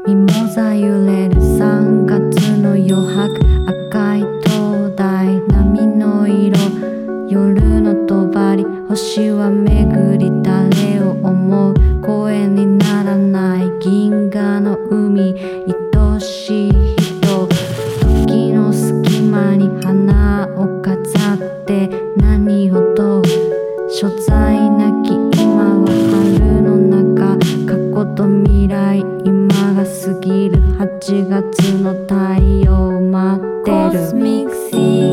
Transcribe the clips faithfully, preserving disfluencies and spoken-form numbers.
ミモザ揺れるさんがつの余白、赤い灯台波の色、夜の帳、星は巡り誰を思う、声にならない銀河の海、愛しい人、時の隙間に花を飾って何を問う、所在なき今は春の中、過去と未来今が過ぎる、はちがつの太陽を待ってる。 Cosmic Sea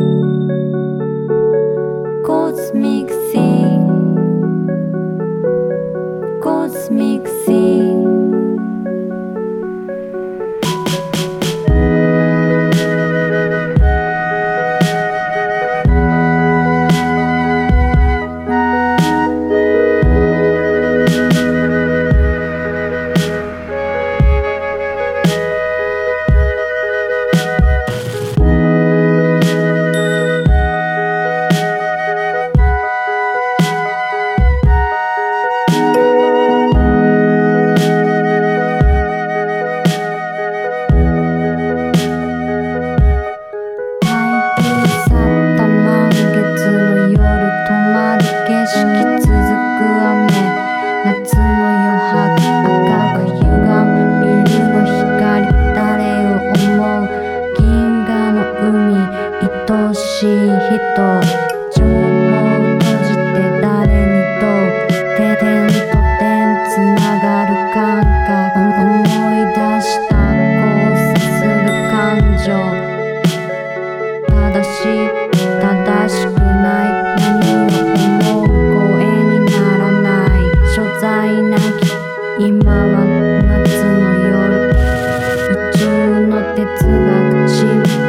Cosmic Sea Cosmic Sea愛しい人、情報閉じて誰に問う、点と点つながる感覚、思い出した交差する感情、正しい正しくない何を思う、声にならない所在なき今は夏の夜、宇宙の哲学、